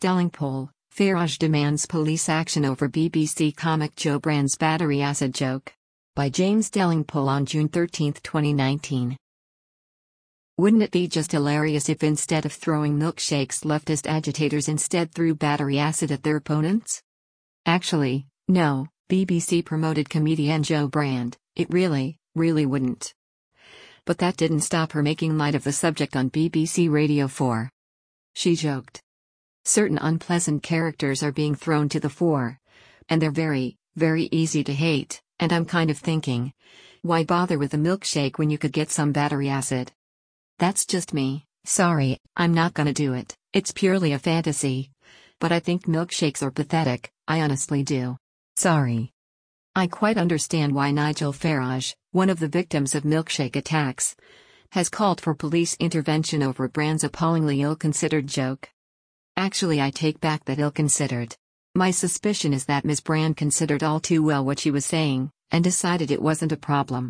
Delingpole, Farage demands police action over BBC comic Jo Brand's battery acid joke. By James Delingpole on June 13, 2019. Wouldn't it be just hilarious if instead of throwing milkshakes, leftist agitators instead threw battery acid at their opponents? Actually, no, BBC promoted comedian Jo Brand, it really wouldn't. But that didn't stop her making light of the subject on BBC Radio 4. She joked. Certain unpleasant characters are being thrown to the fore. And they're very easy to hate, and I'm kind of thinking, why bother with a milkshake when you could get some battery acid? That's just me, sorry, I'm not gonna do it, it's purely a fantasy. But I think milkshakes are pathetic, I honestly do. Sorry. I quite understand why Nigel Farage, one of the victims of milkshake attacks, has called for police intervention over Brand's appallingly ill-considered joke. Actually, I take back that ill-considered. My suspicion is that Ms. Brand considered all too well what she was saying, and decided it wasn't a problem.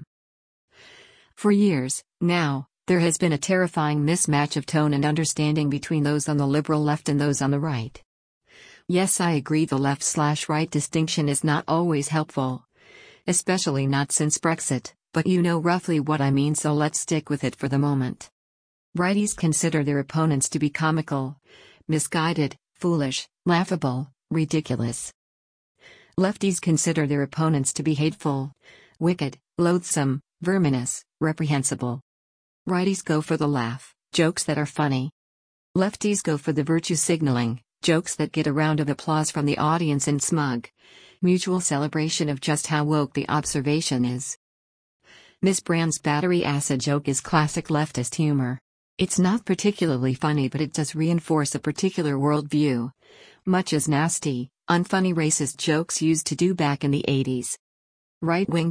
For years, now, there has been a terrifying mismatch of tone and understanding between those on the liberal left and those on the right. Yes, I agree the left/right distinction is not always helpful. Especially not since Brexit, but you know roughly what I mean, so let's stick with it for the moment. Righties consider their opponents to be comical, misguided, foolish, laughable, ridiculous. Lefties consider their opponents to be hateful, wicked, loathsome, verminous, reprehensible. Righties go for the laugh, jokes that are funny. Lefties go for the virtue signaling, jokes that get a round of applause from the audience and smug, mutual celebration of just how woke the observation is. Ms. Brand's battery acid joke is classic leftist humor. It's not particularly funny, but it does reinforce a particular worldview, much as nasty, unfunny racist jokes used to do back in the 80s. Right-wing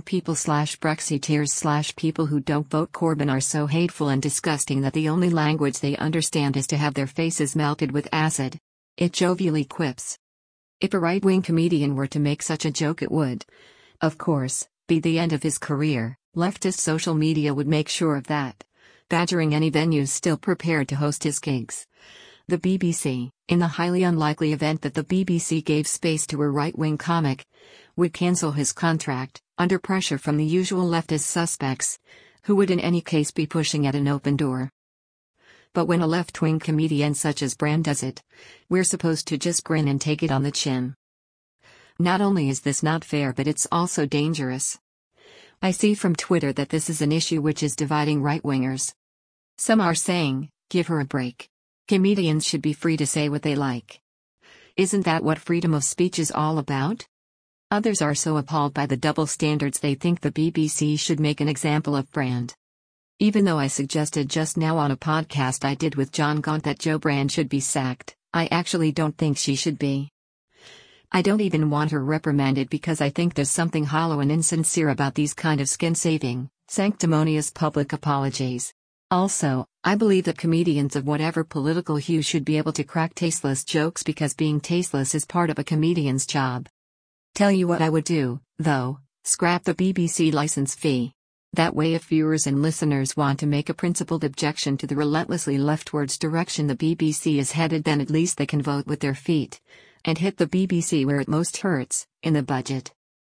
people/Brexiteers/people who don't vote Corbyn are so hateful and disgusting that the only language they understand is to have their faces melted with acid. It jovially quips. If a right-wing comedian were to make such a joke, it would, of course, be the end of his career. Leftist social media would make sure of that, badgering any venues still prepared to host his gigs. The BBC, in the highly unlikely event that the BBC gave space to a right-wing comic, would cancel his contract, under pressure from the usual leftist suspects, who would in any case be pushing at an open door. But when a left-wing comedian such as Brand does it, we're supposed to just grin and take it on the chin. Not only is this not fair, but it's also dangerous. I see from Twitter that this is an issue which is dividing right-wingers. Some are saying, give her a break. Comedians should be free to say what they like. Isn't that what freedom of speech is all about? Others are so appalled by the double standards they think the BBC should make an example of Brand. Even though I suggested just now on a podcast I did with John Gaunt that Jo Brand should be sacked, I actually don't think she should be. I don't even want her reprimanded because I think there's something hollow and insincere about these kind of skin-saving, sanctimonious public apologies. Also, I believe that comedians of whatever political hue should be able to crack tasteless jokes because being tasteless is part of a comedian's job. Tell you what I would do, though, scrap the BBC license fee. That way if viewers and listeners want to make a principled objection to the relentlessly leftwards direction the BBC is headed, then at least they can vote with their feet and hit the BBC where it most hurts, in the budget.